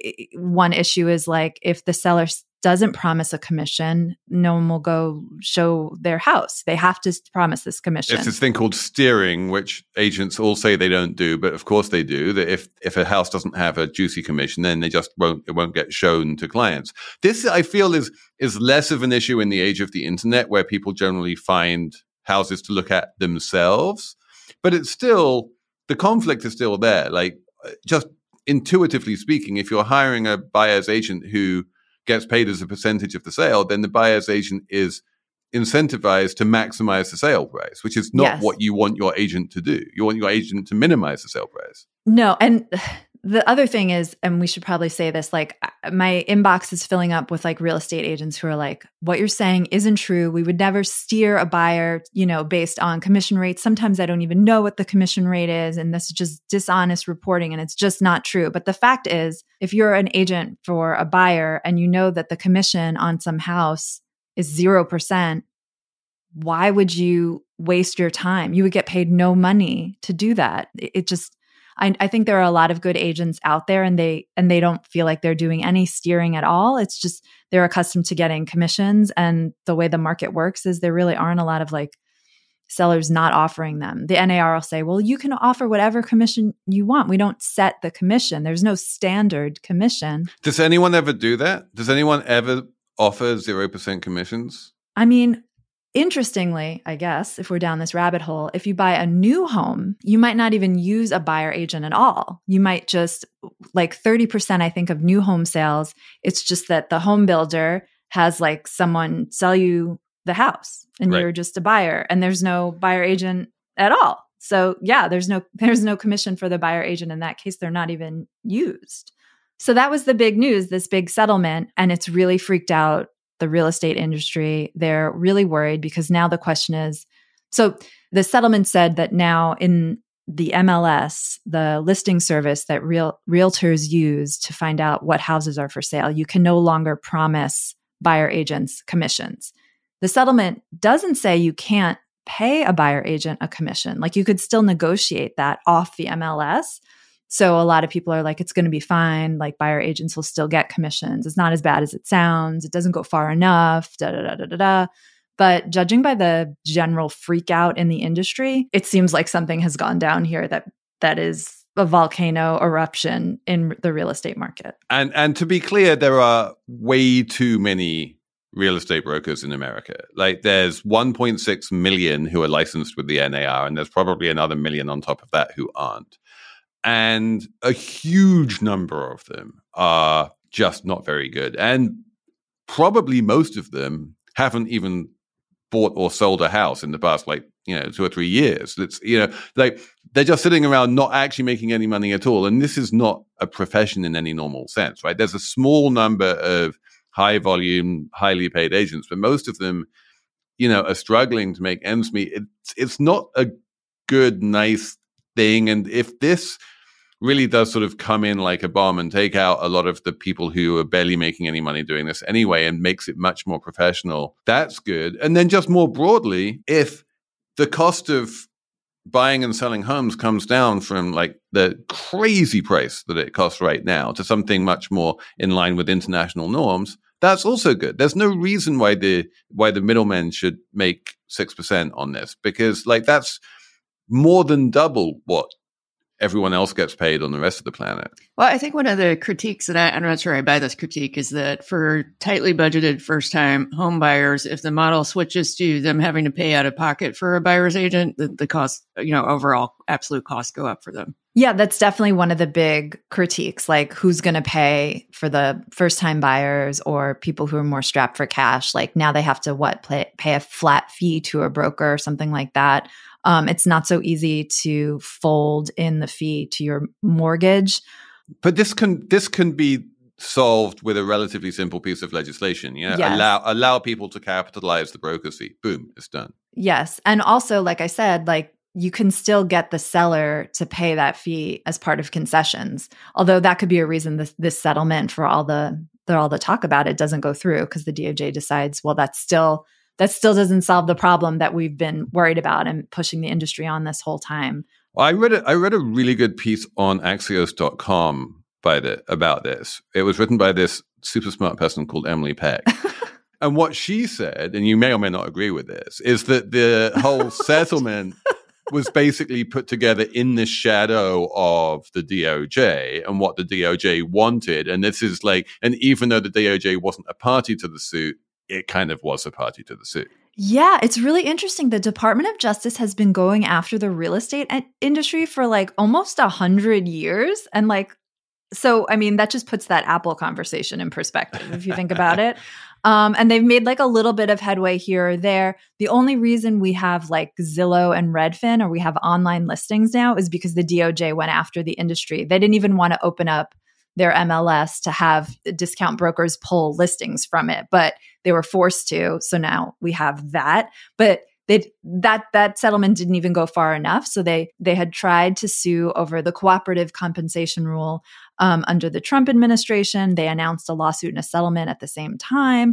one issue is if the seller doesn't promise a commission, no one will go show their house. They have to promise this commission.
It's this thing called steering, which agents all say they don't do, but of course they do. That if a house doesn't have a juicy commission, then it won't get shown to clients. This, I feel, is less of an issue in the age of the internet, where people generally find houses to look at themselves. But it's still, the conflict is still there. Just intuitively speaking, if you're hiring a buyer's agent who gets paid as a percentage of the sale, then the buyer's agent is incentivized to maximize the sale price, which is not what you want your agent to do. You want your agent to minimize the sale price.
No. And the other thing is, and we should probably say this, my inbox is filling up with real estate agents who are what you're saying isn't true. We would never steer a buyer, based on commission rates. Sometimes I don't even know what the commission rate is. And this is just dishonest reporting, and it's just not true. But the fact is, if you're an agent for a buyer and you know that the commission on some house is 0%, why would you waste your time? You would get paid no money to do that. I think there are a lot of good agents out there, and they don't feel like they're doing any steering at all. It's just they're accustomed to getting commissions, and the way the market works is there really aren't a lot of sellers not offering them. The NAR will say, well, you can offer whatever commission you want. We don't set the commission. There's no standard commission.
Does anyone ever do that? Does anyone ever offer 0% commissions?
I mean, interestingly, I guess, if we're down this rabbit hole, if you buy a new home, you might not even use a buyer agent at all. You might just 30%, I think, of new home sales. It's just that the home builder has someone sell you the house and you're just a buyer, and there's no buyer agent at all. So yeah, there's no commission for the buyer agent. In that case, they're not even used. So that was the big news, this big settlement, and it's really freaked out the real estate industry. They're really worried because now the question is, so the settlement said that now in the MLS, the listing service that realtors use to find out what houses are for sale, you can no longer promise buyer agents commissions. The settlement doesn't say you can't pay a buyer agent a commission. You could still negotiate that off the MLS, So a lot of people are like, it's going to be fine. Like buyer agents will still get commissions. It's not as bad as it sounds. It doesn't go far enough, da, da, da, da, da, da. But judging by the general freak out in the industry, it seems like something has gone down here that is a volcano eruption in the real estate market.
And to be clear, there are way too many real estate brokers in America. Like there's 1.6 million who are licensed with the NAR, and there's probably another million on top of that who aren't. And a huge number of them are just not very good. And probably most of them haven't even bought or sold a house in the past, 2 or 3 years. It's, like they're just sitting around not actually making any money at all. And this is not a profession in any normal sense, right? There's a small number of high volume, highly paid agents, but most of them, are struggling to make ends meet. It's not a good, nice thing. And if this really does sort of come in like a bomb and take out a lot of the people who are barely making any money doing this anyway and makes it much more professional, that's good. And then just more broadly, if the cost of buying and selling homes comes down from like the crazy price that it costs right now to something much more in line with international norms, that's also good. There's no reason why the middlemen should make 6% on this, because like that's more than double what everyone else gets paid on the rest of the planet.
Well, I think one of the critiques, and I'm not sure I buy this critique, is that for tightly budgeted first-time home buyers, if the model switches to them having to pay out of pocket for a buyer's agent, the cost, overall absolute costs go up for them.
Yeah, that's definitely one of the big critiques, like who's going to pay for the first-time buyers or people who are more strapped for cash. Like now they have to pay a flat fee to a broker or something like that. It's not so easy to fold in the fee to your mortgage.
But this can be solved with a relatively simple piece of legislation. Yes. Allow people to capitalize the broker's fee. Boom, it's done.
Yes. And also, like I said, like you can still get the seller to pay that fee as part of concessions. Although that could be a reason this settlement for all the talk about it doesn't go through, because the DOJ decides, well, that still doesn't solve the problem that we've been worried about and pushing the industry on this whole time.
Well, I read a really good piece on Axios.com about this. It was written by this super smart person called Emily Peck. And what she said, and you may or may not agree with this, is that the whole settlement was basically put together in the shadow of the DOJ and what the DOJ wanted. And this is and even though the DOJ wasn't a party to the suit, it kind of was a party to the suit.
Yeah, it's really interesting. The Department of Justice has been going after the real estate industry for almost 100 years. And so, I mean, that just puts that Apple conversation in perspective, if you think about it. And they've made a little bit of headway here or there. The only reason we have Zillow and Redfin, or we have online listings now, is because the DOJ went after the industry. They didn't even want to open up their MLS to have discount brokers pull listings from it, but they were forced to. So now we have that. But that settlement didn't even go far enough. So they had tried to sue over the cooperative compensation rule under the Trump administration. They announced a lawsuit and a settlement at the same time.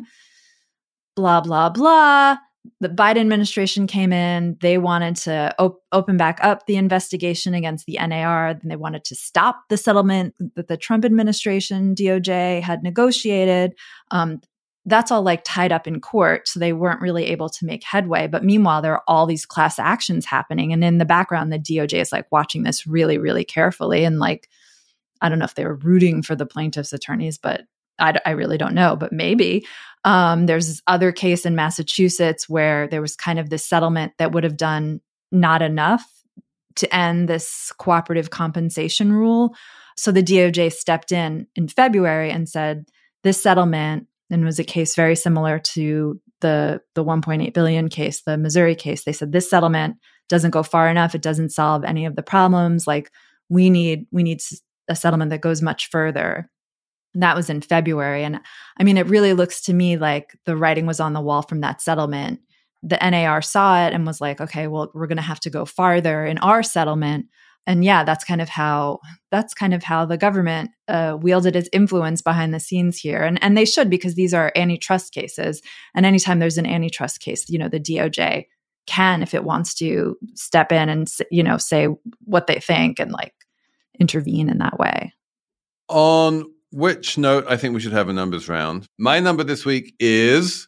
Blah, blah, blah. The Biden administration came in. They wanted to open back up the investigation against the NAR. And they wanted to stop the settlement that the Trump administration, DOJ, had negotiated. That's all tied up in court. So they weren't really able to make headway. But meanwhile, there are all these class actions happening. And in the background, the DOJ is watching this really, really carefully. And I don't know if they were rooting for the plaintiffs' attorneys, but I really don't know, but maybe. There's this other case in Massachusetts where there was kind of this settlement that would have done not enough to end this cooperative compensation rule. So the DOJ stepped in February and said, this settlement, and was a case very similar to the 1.8 billion case, the Missouri case. They said, this settlement doesn't go far enough. It doesn't solve any of the problems. We need a settlement that goes much further. And that was in February. And I mean, it really looks to me like the writing was on the wall from that settlement. The NAR saw it and was like, okay, well, we're going to have to go farther in our settlement. And yeah, that's kind of how the government wielded its influence behind the scenes here. And they should, because these are antitrust cases. And anytime there's an antitrust case, the DOJ can, if it wants to, step in and, say what they think and intervene in that way.
On which note, I think we should have a numbers round. My number this week is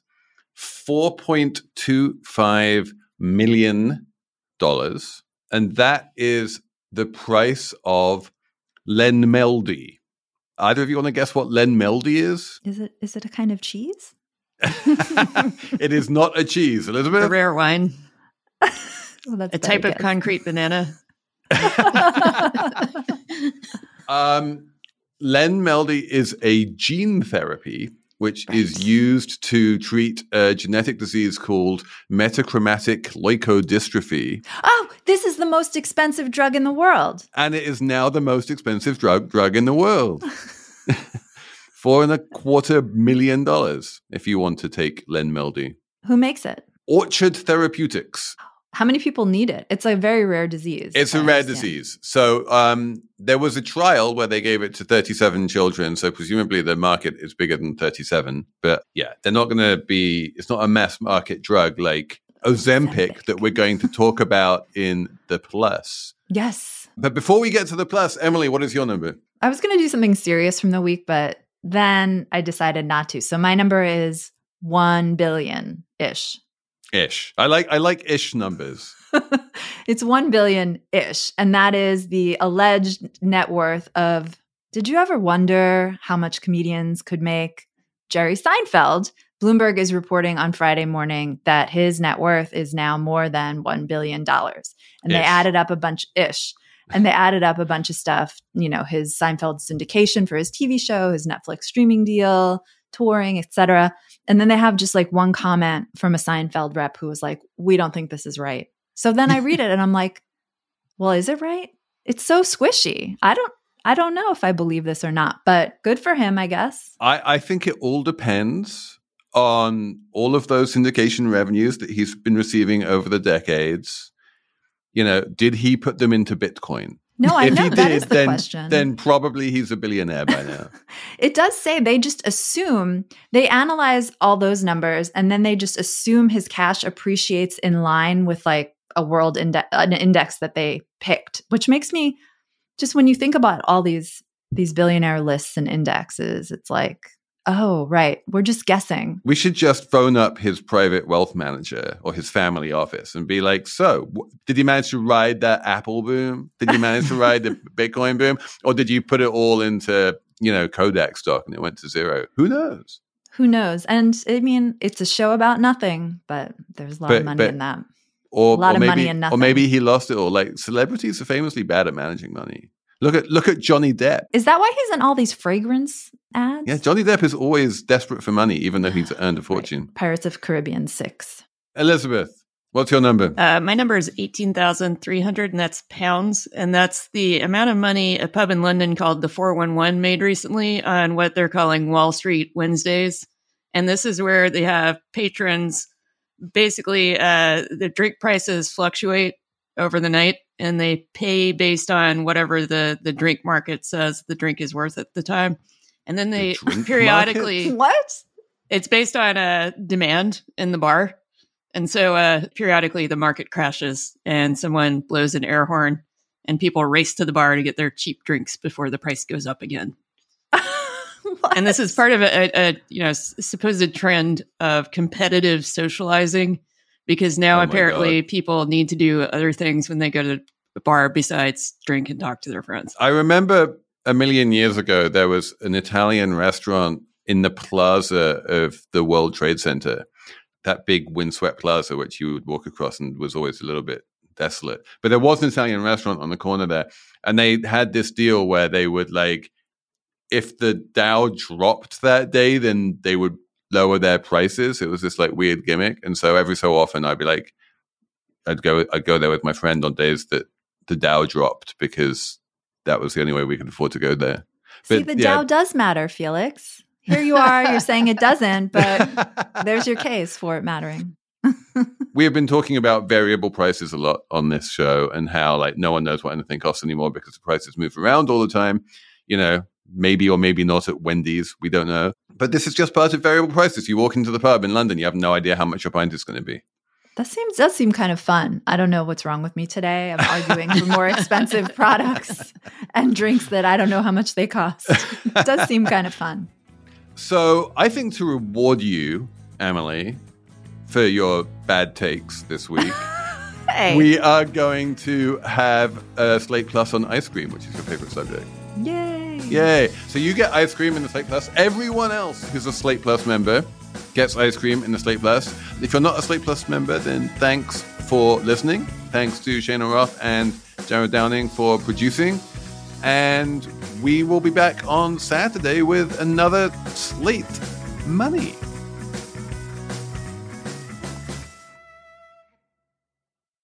$4.25 million. And that is the price of Lenmeldy. Either of you want to guess what Lenmeldy is?
Is it a kind of cheese?
It is not a cheese, Elizabeth.
A rare wine.
Well, that's
a type of concrete banana.
Lenmeldy is a gene therapy which is used to treat a genetic disease called metachromatic leukodystrophy.
Oh, this is the most expensive drug in the world.
And it is now the most expensive drug in the world. $4.25 million if you want to take Lenmeldy.
Who makes it?
Orchard Therapeutics.
How many people need it? It's a very rare disease.
It's a rare disease. So there was a trial where they gave it to 37 children. So presumably the market is bigger than 37. But yeah, they're not going to be, it's not a mass market drug like Ozempic that we're going to talk about in the plus.
Yes.
But before we get to the plus, Emily, what is your number?
I was going to do something serious from the week, but then I decided not to. So my number is 1 billion-ish.
Ish. I like ish numbers.
It's 1 billion-ish. And that is the alleged net worth of, did you ever wonder how much comedians could make? Jerry Seinfeld. Bloomberg is reporting on Friday morning that his net worth is now more than $1 billion. And they added up a bunch of stuff, you know, his Seinfeld syndication for his TV show, his Netflix streaming deal, touring, etc. And then they have just like one comment from a Seinfeld rep who was like, we don't think this is right. So then I read it and I'm like, well, is it right? It's so squishy. I don't know if I believe this or not, but good for him, I guess.
I think it all depends on all of those syndication revenues that he's been receiving over the decades. You know, did he put them into Bitcoin?
No, I know.
If he did, then probably he's a billionaire by now.
It does say they just assume, they analyze all those numbers and then they just assume his cash appreciates in line with like a world an index that they picked, which makes me just, when you think about all these billionaire lists and indexes, it's like, oh, right. We're just guessing.
We should just phone up his private wealth manager or his family office and be like, so, did you manage to ride that Apple boom? Did you manage to ride the Bitcoin boom? Or did you put it all into, you know, Kodak stock and it went to zero? Who knows?
Who knows? And I mean, it's a show about nothing, but there's a lot of money in that.
Or,
a lot of money in nothing.
Or maybe he lost it all. Like, celebrities are famously bad at managing money. Look at Johnny Depp.
Is that why he's in all these fragrance ads?
Yeah, Johnny Depp is always desperate for money, even though he's earned a fortune.
Right. Pirates of Caribbean 6.
Elizabeth, what's your number?
My number is 18,300, and that's pounds. And that's the amount of money a pub in London called the 411 made recently on what they're calling Wall Street Wednesdays. And this is where they have patrons. Basically, the drink prices fluctuate over the night, and they pay based on whatever the drink market says the drink is worth at the time. And then they periodically...
What?
It's based on demand in the bar. And so periodically the market crashes and someone blows an air horn and people race to the bar to get their cheap drinks before the price goes up again. And this is part of a supposed trend of competitive socializing, because now apparently people need to do other things when they go to the bar besides drink and talk to their friends.
I remember a million years ago, there was an Italian restaurant in the plaza of the World Trade Center, that big windswept plaza, which you would walk across and was always a little bit desolate. But there was an Italian restaurant on the corner there. And they had this deal where they would, like, if the Dow dropped that day, then they would lower their prices. It was this like weird gimmick. And so every so often I'd be like, I'd go there with my friend on days that the Dow dropped, because that was the only way we could afford to go there.
See, the Dow does matter, Felix. Here you are, you're saying it doesn't, but there's your case for it mattering.
We have been talking about variable prices a lot on this show, and how like no one knows what anything costs anymore because the prices move around all the time. You know, maybe or maybe not at Wendy's, we don't know. But this is just part of variable prices. You walk into the pub in London, you have no idea how much your pint is going to be.
does seem kind of fun. I don't know what's wrong with me today. I'm arguing for more expensive products and drinks that I don't know how much they cost. It does seem kind of fun.
So I think to reward you, Emily, for your bad takes this week,
Hey.
we are going to have Slate Plus on ice cream, which is your favorite subject.
Yay.
Yay. So you get ice cream in the Slate Plus. Everyone else who's a Slate Plus member gets ice cream in the Slate Plus. If you're not a Slate Plus member, then thanks for listening. Thanks to Shana Roth and Jared Downing for producing. And we will be back on Saturday with another Slate Money.